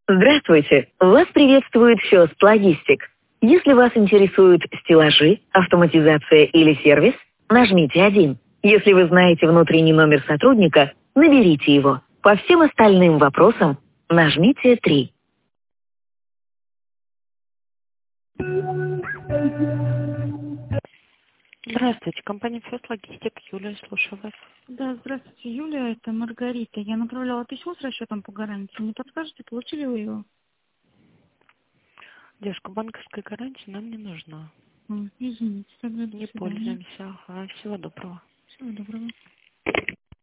Здравствуйте! Вас приветствует First Logistic. Если вас интересуют стеллажи, автоматизация или сервис, нажмите 1. Если вы знаете внутренний номер сотрудника, наберите его. По всем остальным вопросам нажмите 3. Здравствуйте, компания First Logistic. Юлия, слушаю вас. Да, здравствуйте, Юлия, это Маргарита. Я направляла письмо с расчетом по гарантии. Не подскажете, получили вы его? Девушка, банковская гарантия нам не нужна. Извините, тогда до Не свидания. пользуемся. Ага, всего доброго. Всего доброго.